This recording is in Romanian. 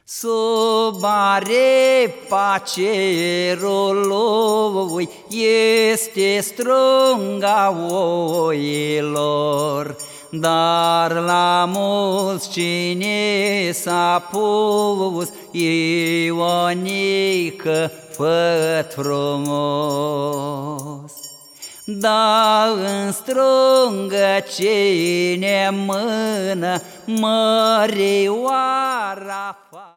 Sub aripa cerului este strunga oilor, dar la mulți cine s-a pus Ionică făt frumos. Da în strungă cine mână mărioara